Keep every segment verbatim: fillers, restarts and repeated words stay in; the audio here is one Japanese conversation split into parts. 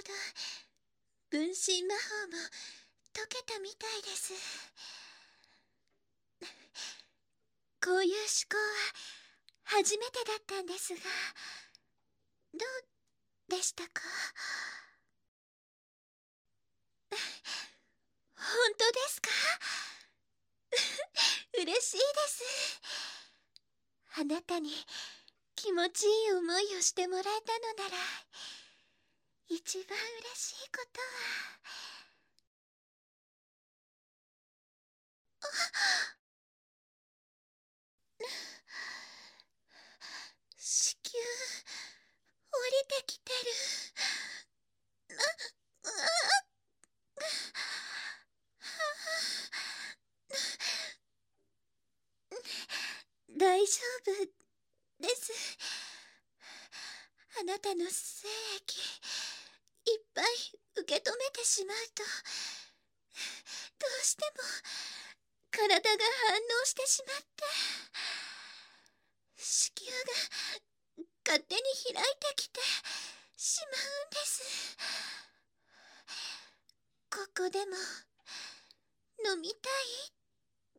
ど、分身魔法も解けたみたいです。こういう思考は初めてだったんですが、どうでしたか？本当ですか？嬉しいです。あなたに気持ちいい思いをしてもらえたのなら、一番嬉しいことは。子宮降りてきてる。大丈夫です。あなたの精液いっぱい受け止めてしまうと、どうしても体が反応してしまって、子宮が勝手に開いてきてしまうんです。ここでも飲みたいって。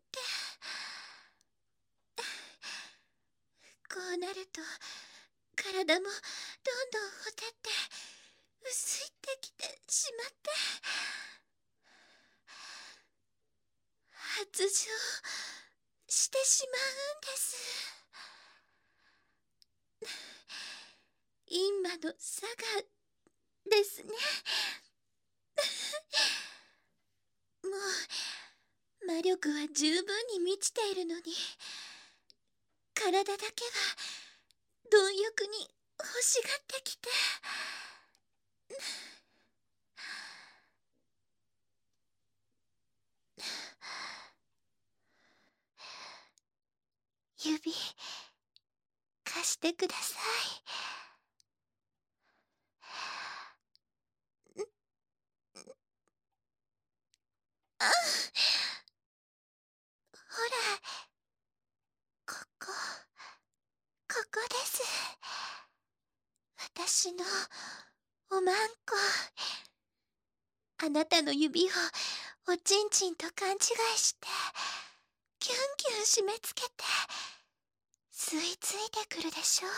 こうなると体もどんどんほてって薄いってきてしまって、発情してしまうんです。陰魔の差がですね。もう魔力は十分に満ちているのに、体だけは貪欲に欲しがってきて。指貸してください。あ、ほら、ここ、ここです。私のおまんこ。あなたの指をおちんちんと勘違いしてキュンキュン締め付けて吸い付いてくるでしょ。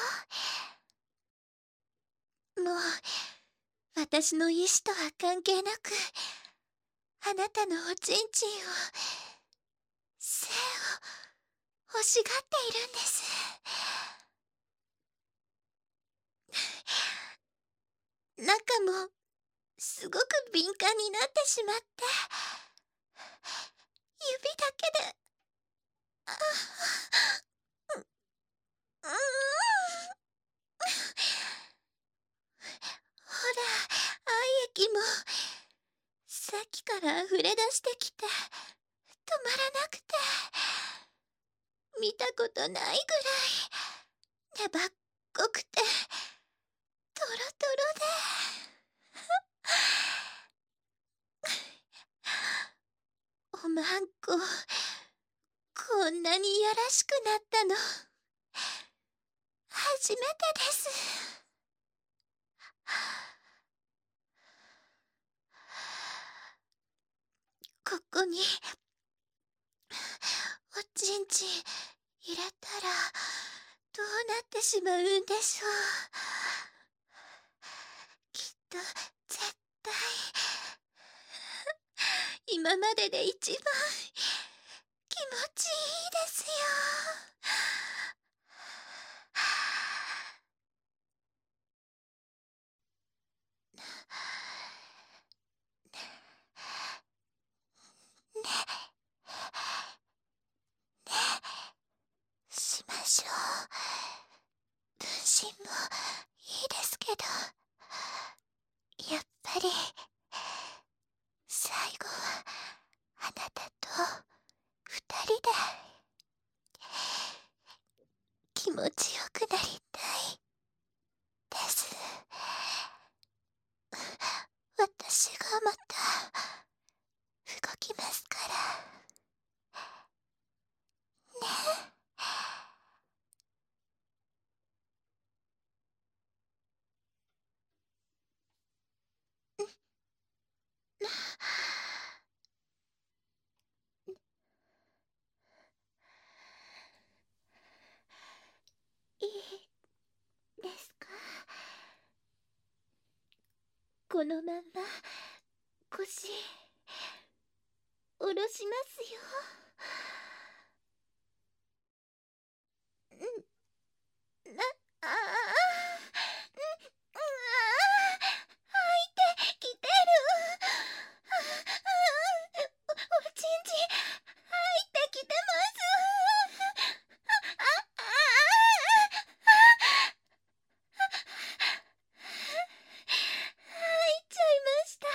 もう私の意志とは関係なく、あなたのおちんちんを、性を欲しがっているんです。中もすごく敏感になってしまって、指だけで、あう、うーん、ほら、愛液もさっきから溢れ出してきて止まらなくて、見たことないぐらい粘っこくてトロトロで。おまんこ、こんなにいやらしくなったの初めてです。ここにおちんちん入れたらどうなってしまうんでしょう。きっと絶対今までで一番気持ちいいですよ。しましょう。分身もいいですけど、やっぱり最後はあなたと二人で気持ちよくなりたいです。私がまた動きますからね。 このまま腰下ろしますよ。な、ああ、うん、ああ、吐いてきてる。ああ、お、おちんちん、吐いてきてます。あ、あ、あ、吐いちゃいました。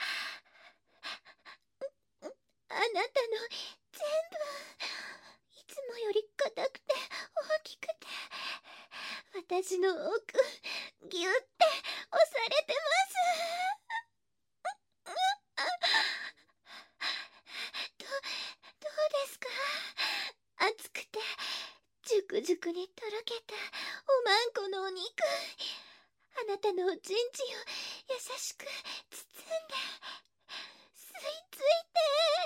あなたの全部、いつもより硬くて大きくて、私の奥ぎゅって押されてます。ど、どうですか？熱くてジュクジュクにとろけたおまんこのお肉、あなたのおちんちんを優しく包んで吸い付いて、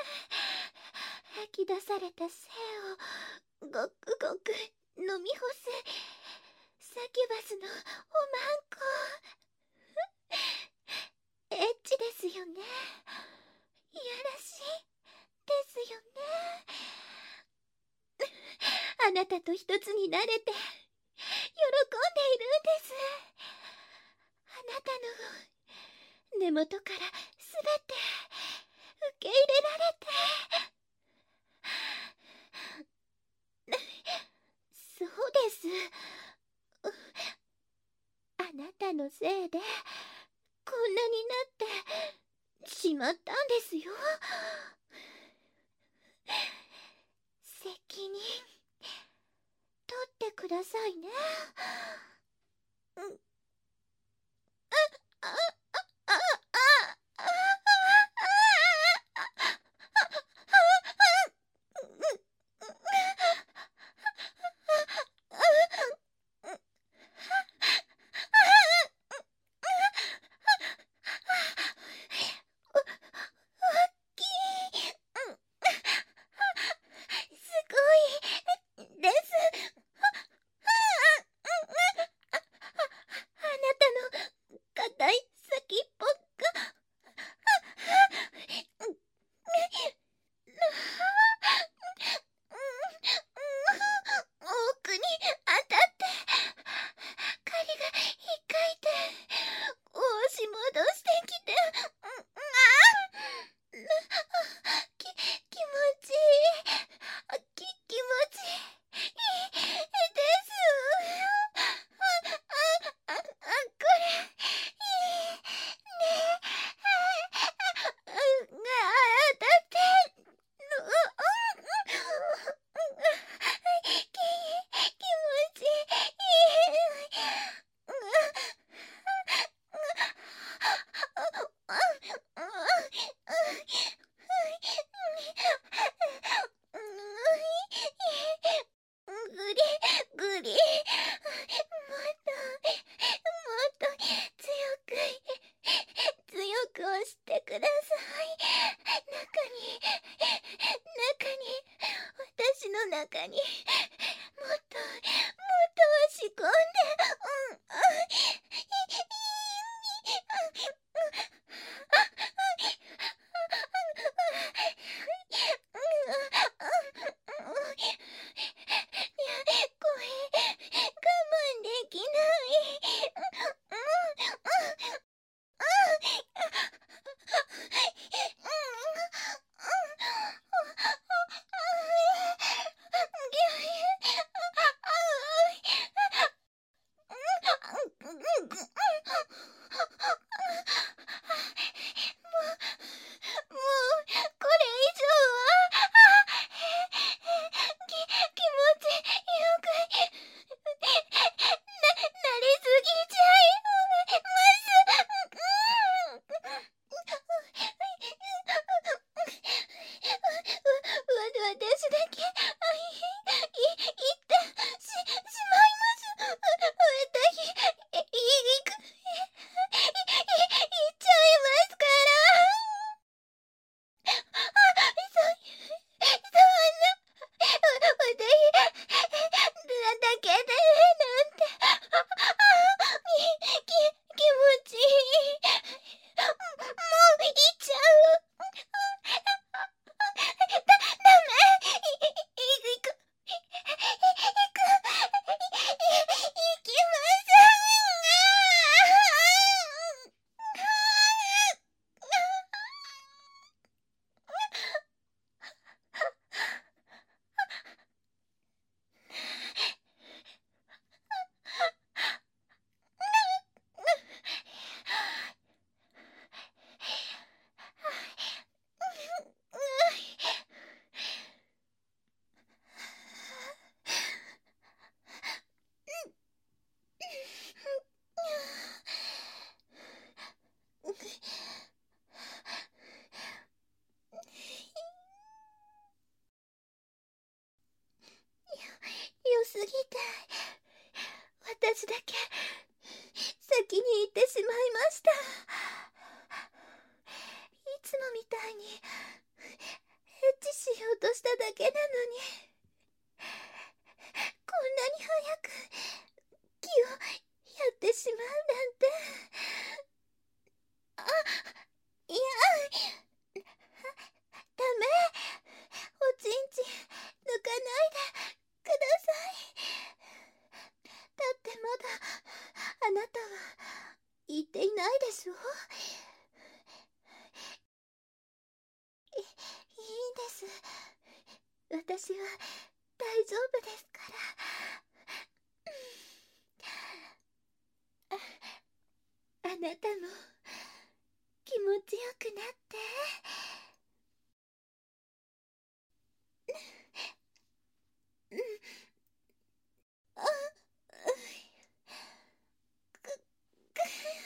吐き出された精をごくごく飲み干すサキュバスのおまんこ。エッチですよね。いやらしいですよね。あなたと一つになれて喜んでいるんです。あなたの根元からすべて受け入れられて、そうです。あなたのせいでこんなになってしまったんですよ。責任取ってくださいね。うん。あ、あ、あ、あ、あ、あ、すごいです。 ぎて、私だけ先に行ってしまいました。いつもみたいにエッチしようとしただけなのに、こんなに早く気をやってしまうなんて。あ、いや、ダメ。おちんちん抜かないでください。だってまだあなたは言っていないでしょ。い、いいんです。私は大丈夫ですから。あ、あなたも気持ちよくなって。うん。あ、く、く、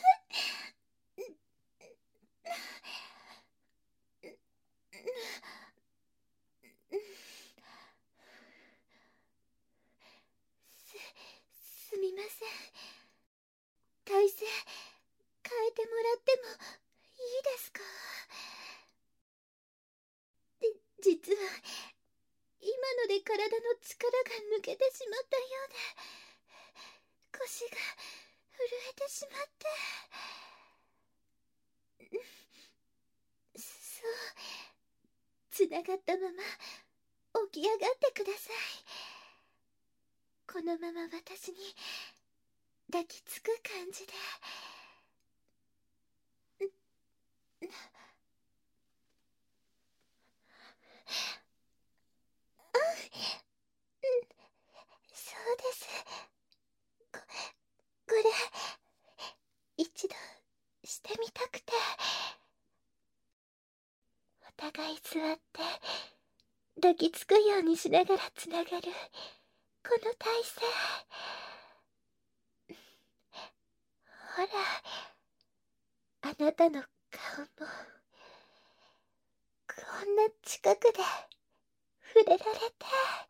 す、すみません。体勢変えてもらってもいいですか？で、実は今ので体の力が抜けてしまったようで、腰が震えてしまって。そう、つながったまま起き上がってください。このまま私に抱きつく感じで。あ、うん、そうです。こ、これ一度してみたくて。お互い座って抱きつくようにしながらつながるこの体勢。ほら、あなたの顔もこんな近くで触れられて。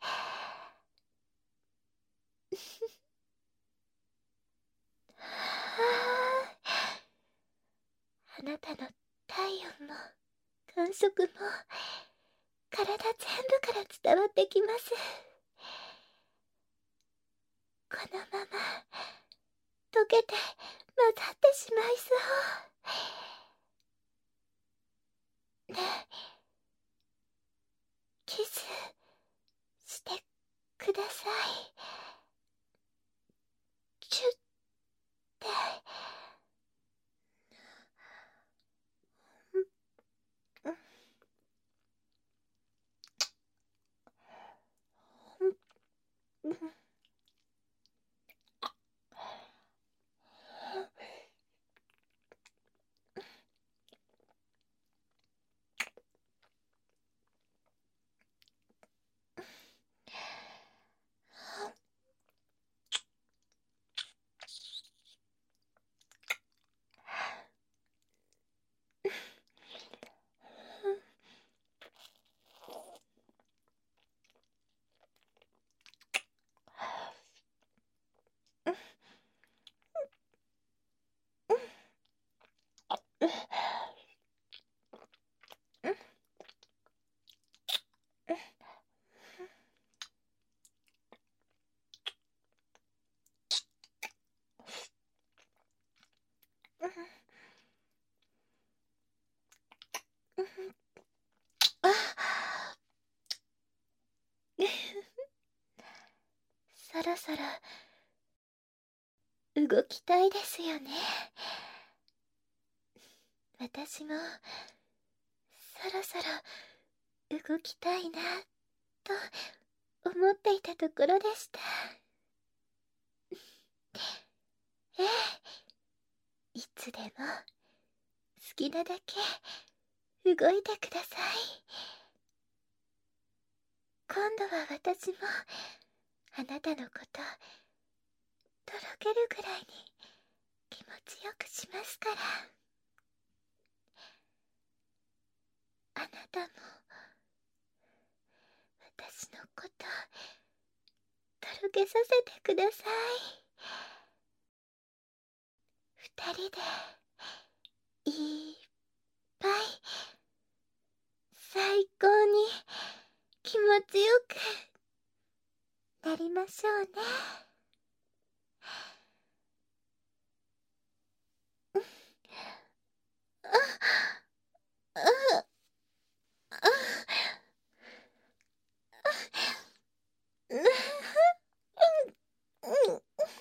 はあ、あなたの体温も感触も体全部から伝わってきます。このまま溶けて混ざってしまいそう。ねえ、キスしてください。チュッて。うん、うん、うん、あ、そろそろ動きたいですよね。私もそろそろ動きたいなと思っていたところでした。ええ、いつでも好きなだけ動いてください。今度は私もあなたのこととろけるくらいに気持ちよくしますから。あなたも私のこととろけさせてください。二人でいっぱい最高に気持ちよくなりましょうね。あ、あ、あ、うん、うん、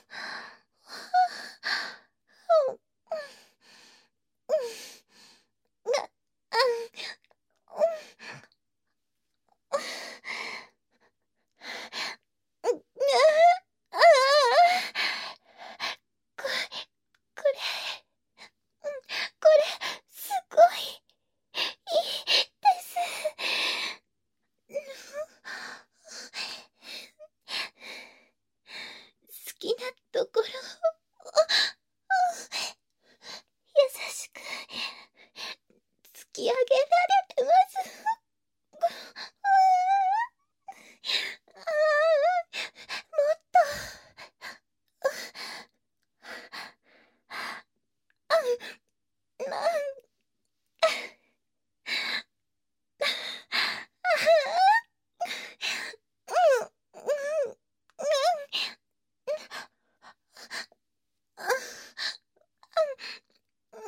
こ、これ、これ、すごい、いいです。好きなところを優しく突き上げられてます。ああ、もっと、なん、うん、うん、うん、うん、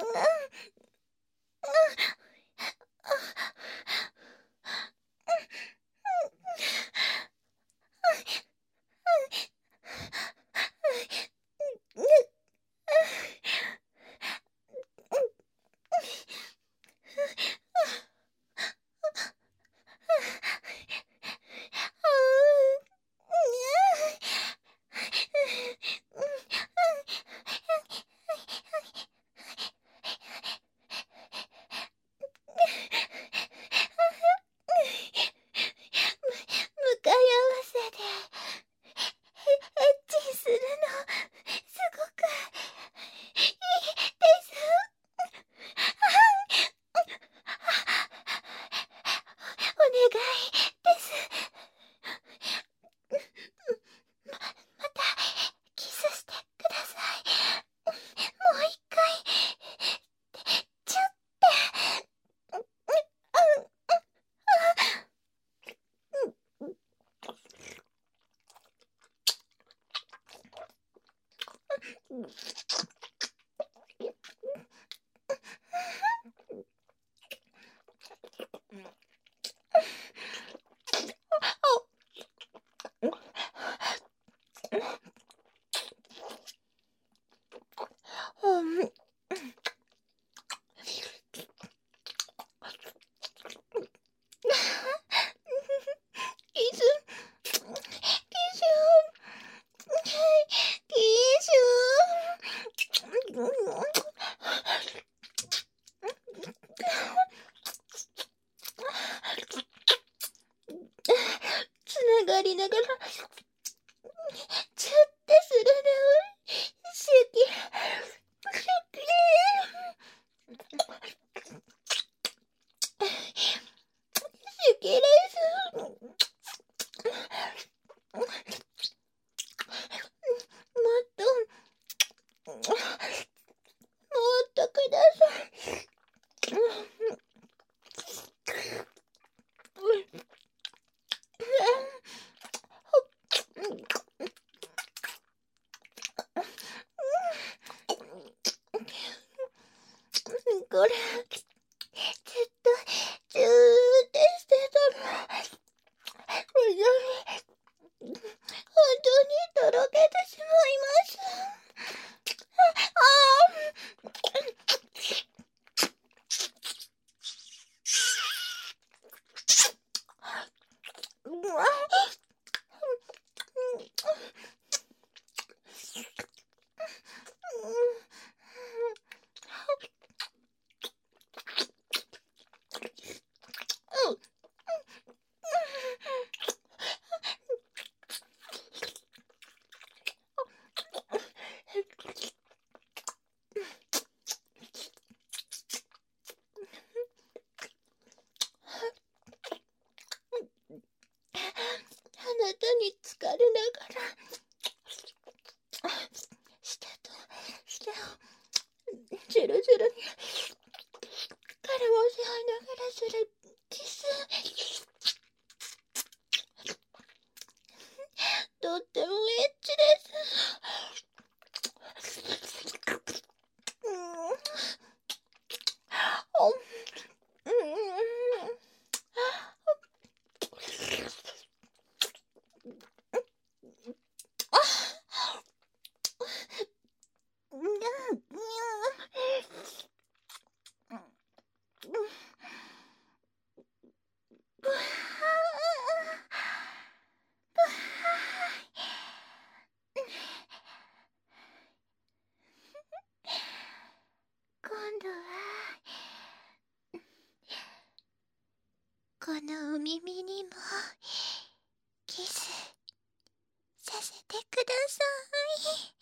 向かい合わせでエッチするのすごくいいです。お願いです。またキスしてください。もう一回チュッて。うん、キス、キス、キス。つながりながらチュッてするの好き、好き。好きです。もっと、もっとください。これ、ずっと、ずーってしてたの。本当に、本当にとろけてしまいます。ああ、うわ、 度はこのお耳にもキスさせてください。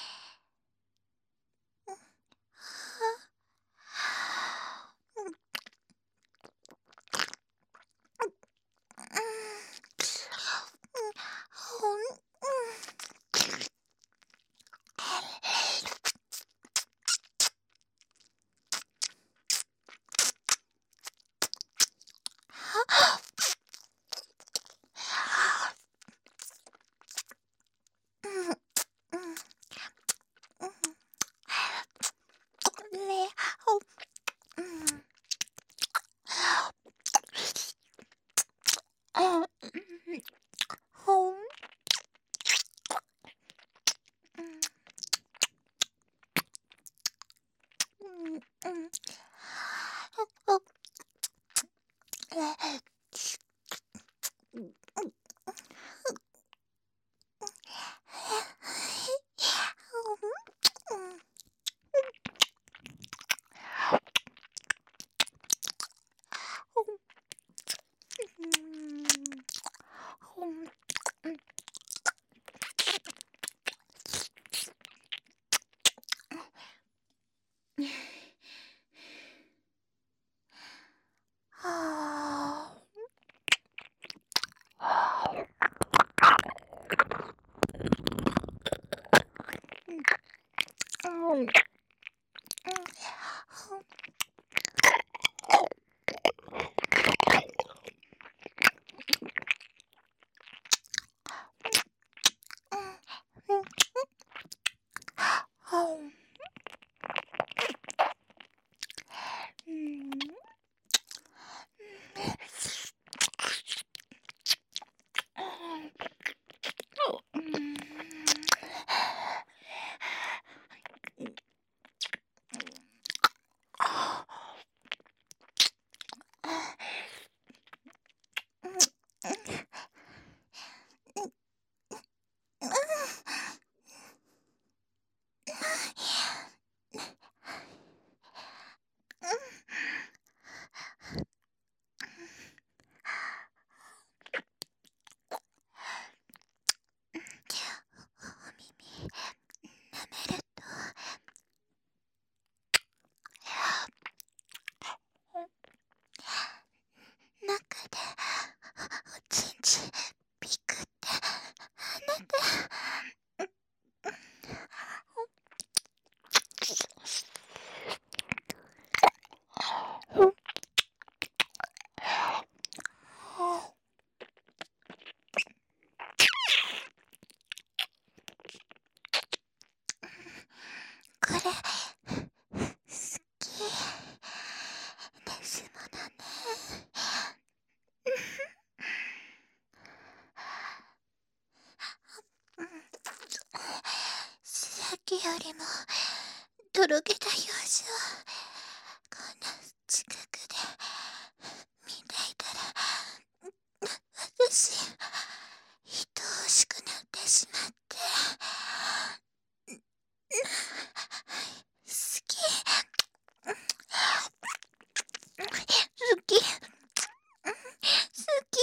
これ好きですものね。さっきよりもとろけた表情、こんな近くで見ていたら私愛おしくなってしまって。好き好き好き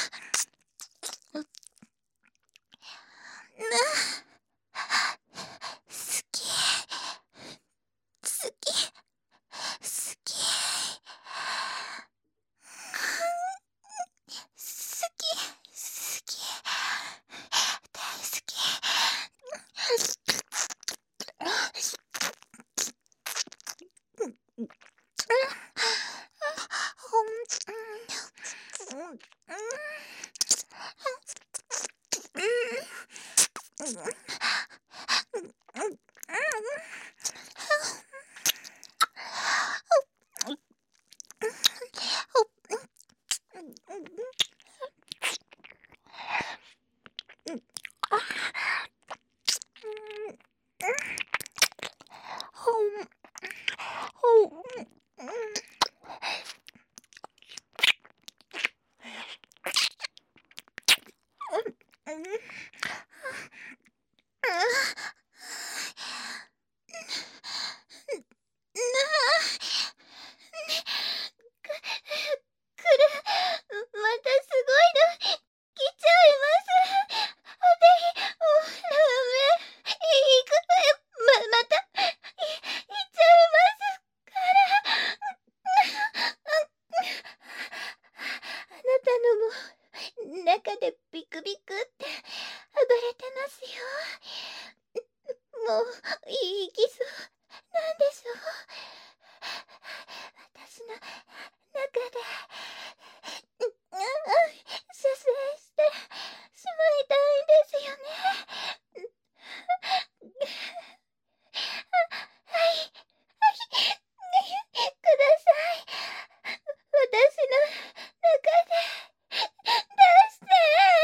な好き好き好き好き好き大好き。 いきそうなんでしょう。私の中で射精してしまいたいんですよね。はい、はい、ください。私の中で出して。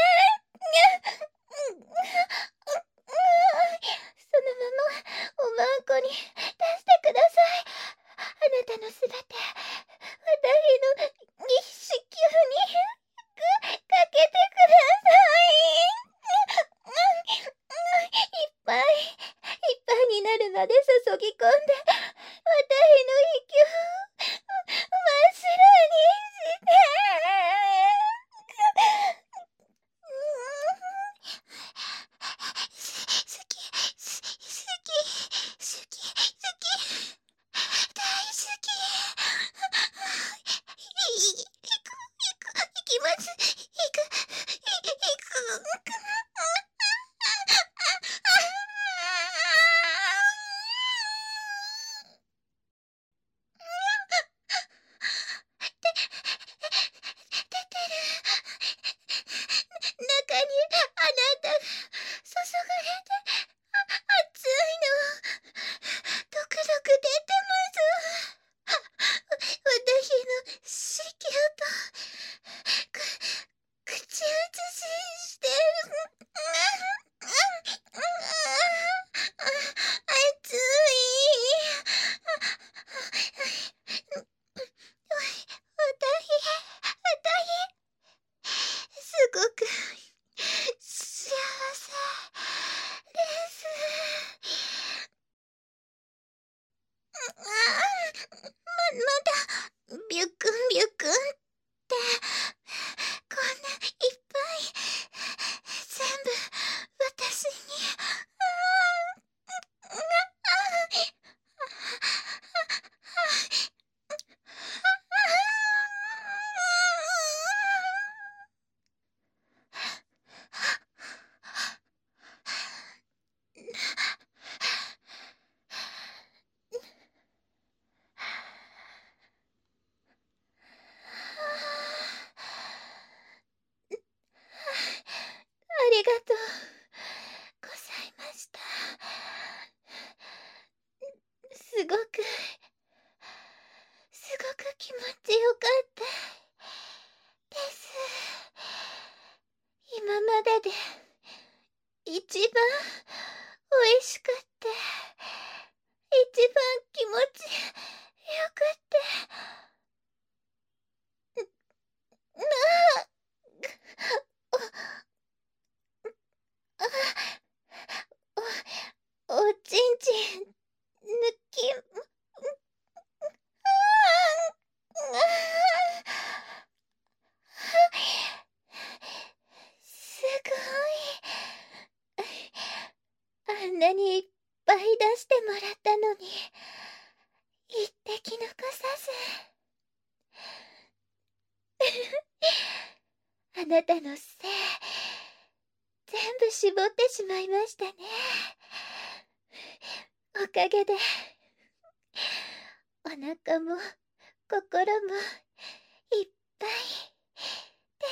そのままおまんこに出してください。あなたのすべて、私の一子宮にかけてください。いっぱいいっぱいになるまで注ぎ込んで、私の息を真っ白にして。好き、好き、好き、好き、大好き。い、いく、いく、いきます。いく、い、いく。出てる。中にあなたが注がれて、熱いのドクドク出てます。私の子宮とく口移ししてる。熱い。すごく幸せです。あ、ま、まだビュクンビュクンってこんないっぱい全部私に。ありがとうございました。すごくすごく気持ちよかったです。今までで一番おいしかった、一番気持ちよかった。なあ、お、おちんちん抜き、あすごい。あんなにいっぱい出してもらったのに一滴残さず。あなたのせい全部絞ってしまいましたね。おかげでお腹も心もいっぱいです。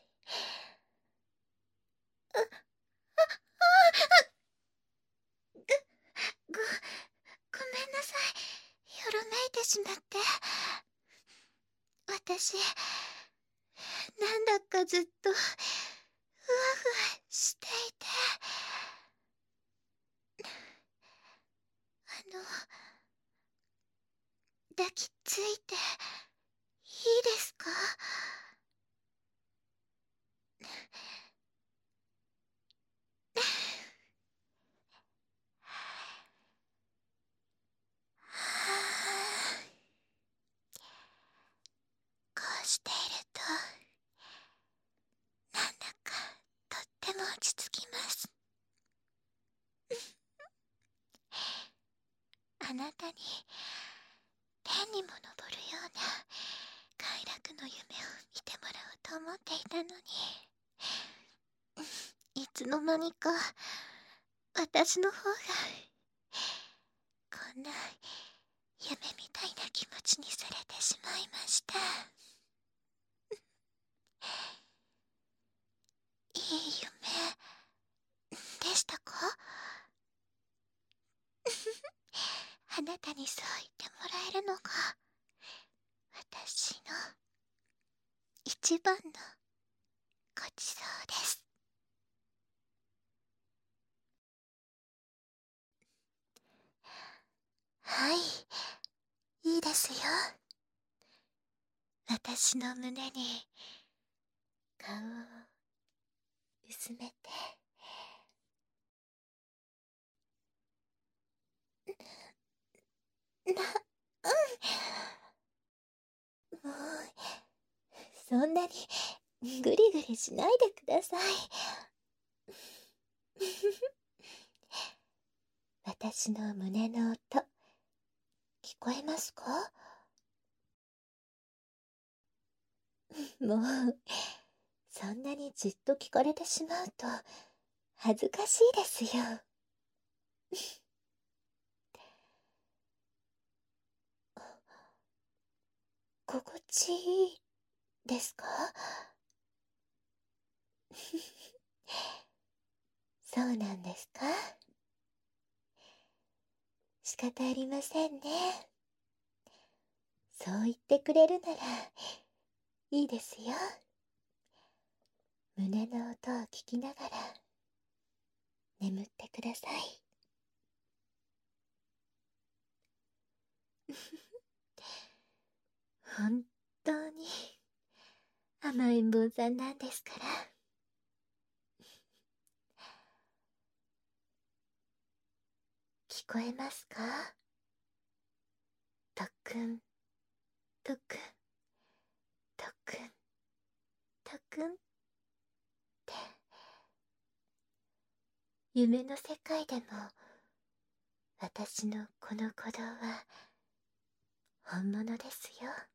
あ、あ、あ、ご、ご、ごめんなさい。よろめいてしまって。私、なんだかずっとふわふわしていて。あの、抱きついていいですか？こうしているとなんだかとっても落ち着きます。あなたに天にも昇るような快楽の夢を見てもらおうと思っていたのに、いつの間にか私の方がこんな夢みたいな気持ちにされてしまいました。いい夢でしたか？あなたにそう言ってもらえるのが私の一番のごちそうです。はい、いいですよ。私の胸に顔を薄めて。な、うん。もう、そんなにグリグリしないでください。私の胸の音、聞こえますか？もう、そんなにじっと聞かれてしまうと、恥ずかしいですよ。心地いいですか？そうなんですか？仕方ありませんね。そう言ってくれるなら、いいですよ。胸の音を聞きながら、眠ってください。本当に、甘えん坊さんなんですから。聞こえますか？とっくん、とっくん、とっくん、とっくんって。夢の世界でも、私のこの鼓動は、本物ですよ。